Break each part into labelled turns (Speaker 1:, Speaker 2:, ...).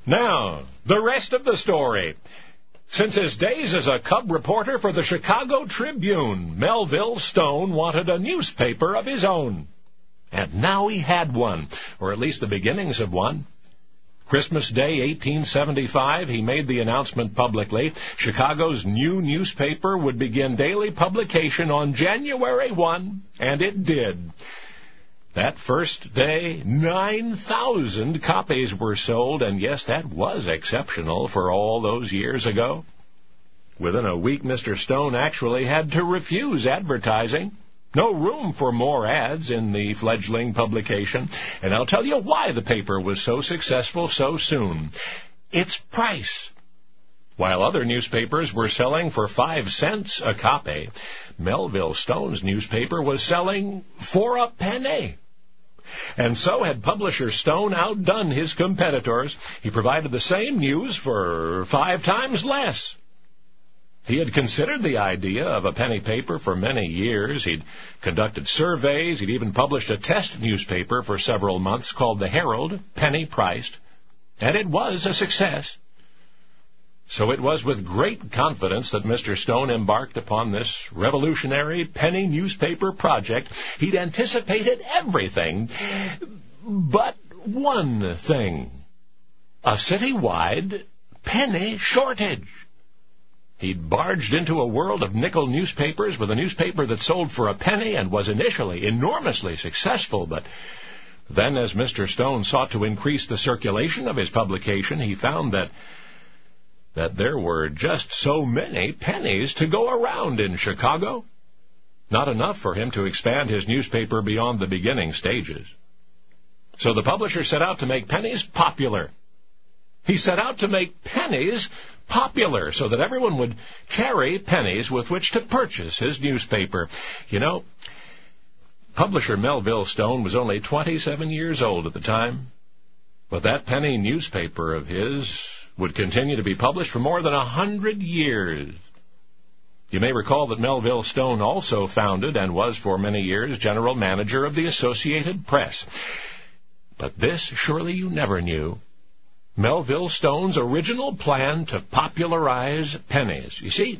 Speaker 1: Now, the rest of the story. Since his days as a cub reporter for the Chicago Tribune, Melville Stone wanted a newspaper of his own. And now he had one, or at least the beginnings of one. Christmas Day, 1875, he made the announcement publicly. Chicago's new newspaper would begin daily publication on January 1, and it did. That first day, 9,000 copies were sold, and yes, that was exceptional for all those years ago. Within a week, Mr. Stone actually had to refuse advertising. No room for more ads in the fledgling publication, and I'll tell you why the paper was so successful so soon. Its price. While other newspapers were selling for 5 cents a copy, Melville Stone's newspaper was selling for a penny. And so had publisher Stone outdone his competitors. He provided the same news for 5 times less. He had considered the idea of a penny paper for many years. He'd conducted surveys. He'd even published a test newspaper for several months called the Herald, penny-priced. And it was a success. So it was with great confidence that Mr. Stone embarked upon this revolutionary penny newspaper project. He'd anticipated everything but one thing: a citywide penny shortage. He'd barged into a world of nickel newspapers with a newspaper that sold for a penny and was initially enormously successful, but then as Mr. Stone sought to increase the circulation of his publication, he found that there were just so many pennies to go around in Chicago. Not enough for him to expand his newspaper beyond the beginning stages. So the publisher set out to make pennies popular. He set out to make pennies popular so that everyone would carry pennies with which to purchase his newspaper. You know, publisher Melville Stone was only 27 years old at the time, but that penny newspaper of his would continue to be published for more than 100 years. You may recall that Melville Stone also founded and was for many years general manager of the Associated Press. But this surely you never knew: Melville Stone's original plan to popularize pennies. You see,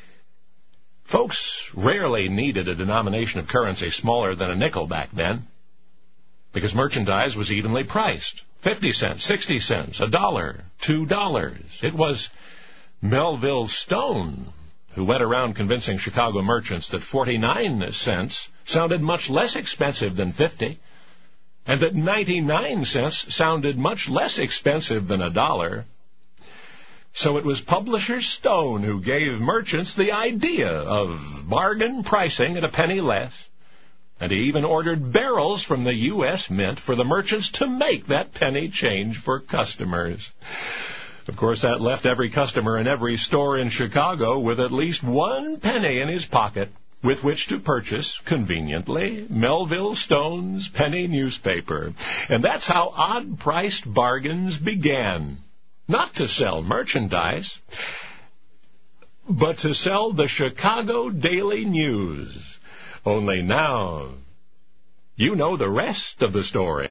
Speaker 1: folks rarely needed a denomination of currency smaller than a nickel back then, because merchandise was evenly priced. 50 cents, 60 cents, $1, $2. It was Melville Stone who went around convincing Chicago merchants that 49 cents sounded much less expensive than 50, and that 99 cents sounded much less expensive than $1. So it was publisher Stone who gave merchants the idea of bargain pricing at a penny less. And he even ordered barrels from the U.S. Mint for the merchants to make that penny change for customers. Of course, that left every customer in every store in Chicago with at least 1 penny in his pocket with which to purchase, conveniently, Melville Stone's penny newspaper. And that's how odd-priced bargains began. Not to sell merchandise, but to sell the Chicago Daily News. Only now, you know the rest of the story.